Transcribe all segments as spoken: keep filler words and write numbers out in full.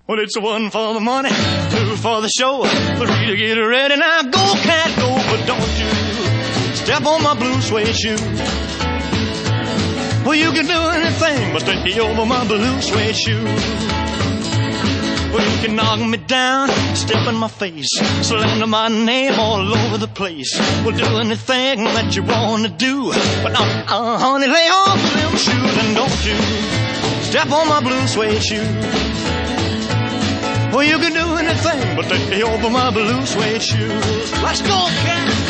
Well, it's one for the money, two for the show, three to get ready. Now go, cat, go, but don't you step on my blue suede shoe. Well, you can do anything but stay over my blue suede shoe. Well, you can knock me down, step in my face, slander my name all over the place. Well, do anything that you want to do, but uh, uh, honey, lay off them shoes and don't you step on my blue suede shoe. Well, you can do anything but stay over my blue suede shoes. Let's go, cat!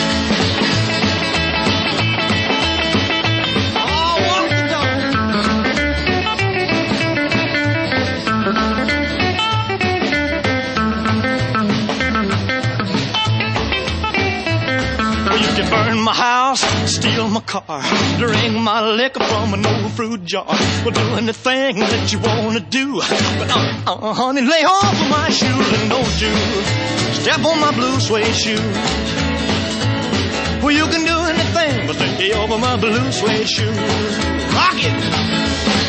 You can burn my house, steal my car, drink my liquor from an old fruit jar. Well, do anything that you want to do, but uh, uh, honey, lay off of my shoes and don't you step on my blue suede shoe. Well, you can do anything but stay over my blue suede shoes. Rock it!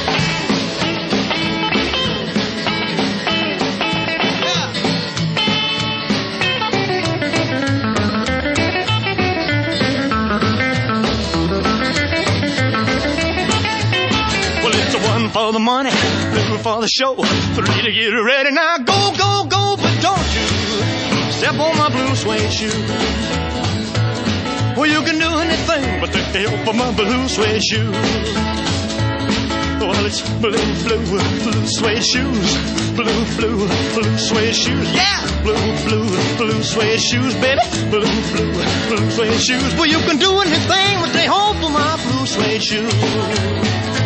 One for the money, two for the show, three to get ready. Now go, go, go, but don't you step on my blue suede shoe. Well, you can do anything but stay over my blue suede shoe. Well, it's blue, blue, blue suede shoes. Blue, blue, blue suede shoes. Yeah! Blue, blue, blue suede shoes, baby. Blue, blue, blue suede shoes. Well, you can do anything but stay home for my blue suede shoes.